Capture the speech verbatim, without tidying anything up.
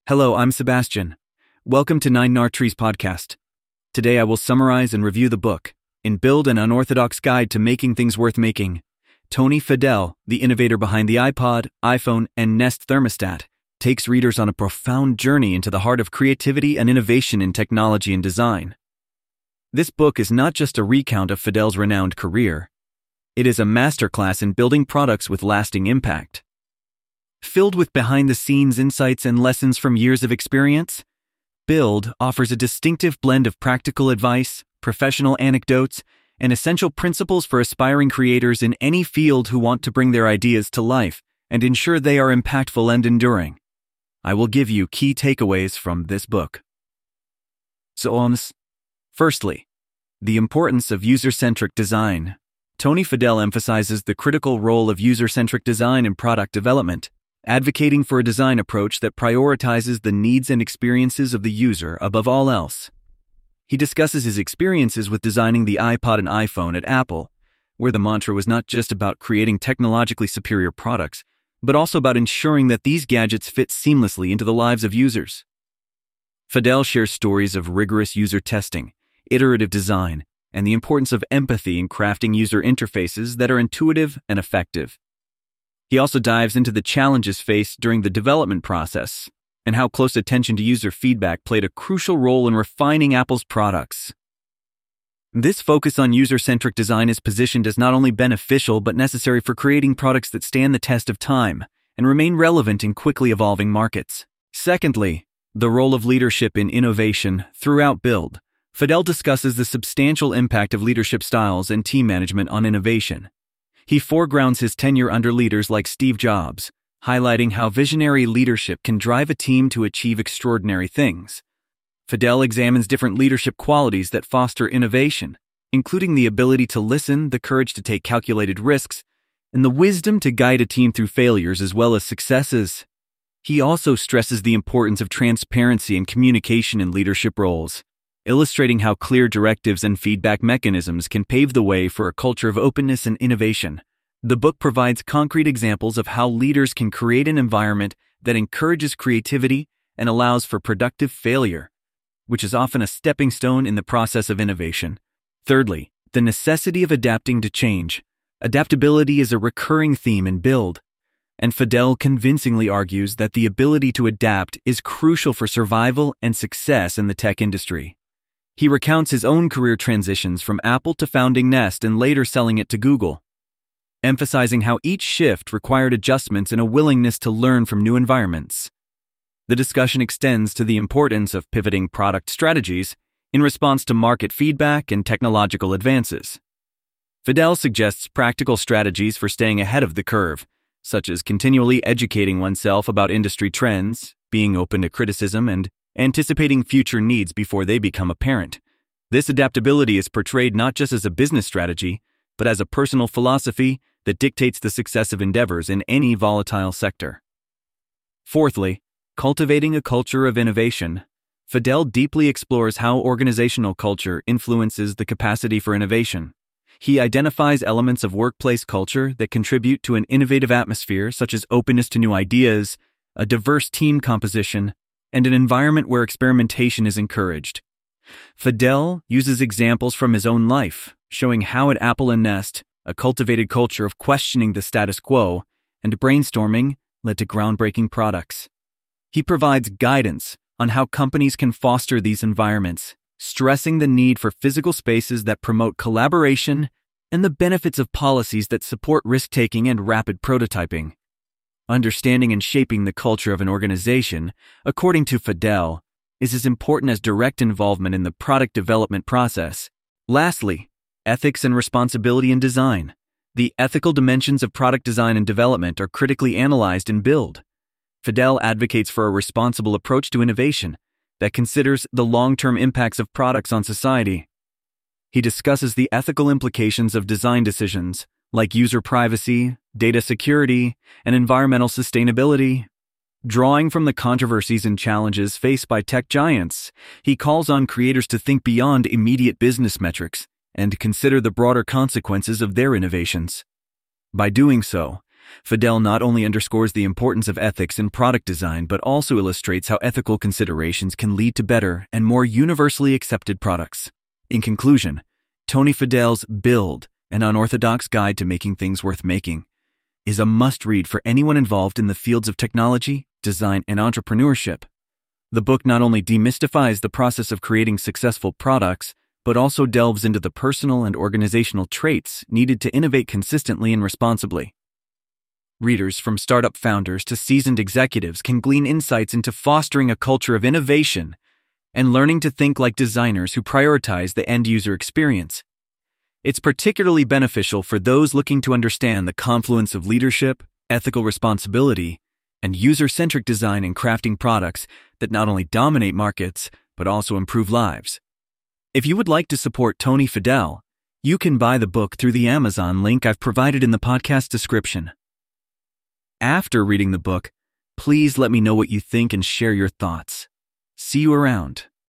Hello, I'm Sebastian. Welcome to Nine Nartrees podcast. Today I will summarize and review the book, In Build an Unorthodox Guide to Making Things Worth Making. Tony Fadell, the innovator behind the iPod, iPhone, and Nest thermostat, takes readers on a profound journey into the heart of creativity and innovation in technology and design. This book is not just a recount of Fadell's renowned career. It is a masterclass in building products with lasting impact. Filled with behind-the-scenes insights and lessons from years of experience, Build offers a distinctive blend of practical advice, professional anecdotes, and essential principles for aspiring creators in any field who want to bring their ideas to life and ensure they are impactful and enduring. I will give you key takeaways from this book. So, on this, firstly, the importance of user-centric design. Tony Fadell emphasizes the critical role of user-centric design in product development, advocating for a design approach that prioritizes the needs and experiences of the user above all else. He discusses his experiences with designing the iPod and iPhone at Apple, where the mantra was not just about creating technologically superior products, but also about ensuring that these gadgets fit seamlessly into the lives of users. Fadell shares stories of rigorous user testing, iterative design, and the importance of empathy in crafting user interfaces that are intuitive and effective. He also dives into the challenges faced during the development process and how close attention to user feedback played a crucial role in refining Apple's products. This focus on user-centric design is positioned as not only beneficial but necessary for creating products that stand the test of time and remain relevant in quickly evolving markets. Secondly, the role of leadership in innovation throughout Build. Fadell discusses the substantial impact of leadership styles and team management on innovation. He foregrounds his tenure under leaders like Steve Jobs, highlighting how visionary leadership can drive a team to achieve extraordinary things. Fadell examines different leadership qualities that foster innovation, including the ability to listen, the courage to take calculated risks, and the wisdom to guide a team through failures as well as successes. He also stresses the importance of transparency and communication in leadership roles, illustrating how clear directives and feedback mechanisms can pave the way for a culture of openness and innovation. The book provides concrete examples of how leaders can create an environment that encourages creativity and allows for productive failure, which is often a stepping stone in the process of innovation. Thirdly, the necessity of adapting to change. Adaptability is a recurring theme in Build, and Fadell convincingly argues that the ability to adapt is crucial for survival and success in the tech industry. He recounts his own career transitions from Apple to founding Nest and later selling it to Google, emphasizing how each shift required adjustments and a willingness to learn from new environments. The discussion extends to the importance of pivoting product strategies in response to market feedback and technological advances. Fadell suggests practical strategies for staying ahead of the curve, such as continually educating oneself about industry trends, being open to criticism, and anticipating future needs before they become apparent. This adaptability is portrayed not just as a business strategy, but as a personal philosophy that dictates the success of endeavors in any volatile sector. Fourthly, cultivating a culture of innovation. Fadell deeply explores how organizational culture influences the capacity for innovation. He identifies elements of workplace culture that contribute to an innovative atmosphere, such as openness to new ideas, a diverse team composition, and an environment where experimentation is encouraged. Fadell uses examples from his own life, showing how at Apple and Nest, a cultivated culture of questioning the status quo and brainstorming led to groundbreaking products. He provides guidance on how companies can foster these environments, stressing the need for physical spaces that promote collaboration and the benefits of policies that support risk-taking and rapid prototyping. Understanding and shaping the culture of an organization, according to Fadell, is as important as direct involvement in the product development process. Lastly, ethics and responsibility in design. The ethical dimensions of product design and development are critically analyzed in Build. Fadell advocates for a responsible approach to innovation that considers the long-term impacts of products on society. He discusses the ethical implications of design decisions, like user privacy, data security, and environmental sustainability. Drawing from the controversies and challenges faced by tech giants, he calls on creators to think beyond immediate business metrics and consider the broader consequences of their innovations. By doing so, Fidel not only underscores the importance of ethics in product design, but also illustrates how ethical considerations can lead to better and more universally accepted products. In conclusion, Tony Fidel's Build, An Unorthodox Guide to Making Things Worth Making, is a must-read for anyone involved in the fields of technology, design, and entrepreneurship. The book not only demystifies the process of creating successful products, but also delves into the personal and organizational traits needed to innovate consistently and responsibly. Readers from startup founders to seasoned executives can glean insights into fostering a culture of innovation and learning to think like designers who prioritize the end-user experience. It's particularly beneficial for those looking to understand the confluence of leadership, ethical responsibility, and user-centric design in crafting products that not only dominate markets, but also improve lives. If you would like to support Tony Fidel, you can buy the book through the Amazon link I've provided in the podcast description. After reading the book, please let me know what you think and share your thoughts. See you around.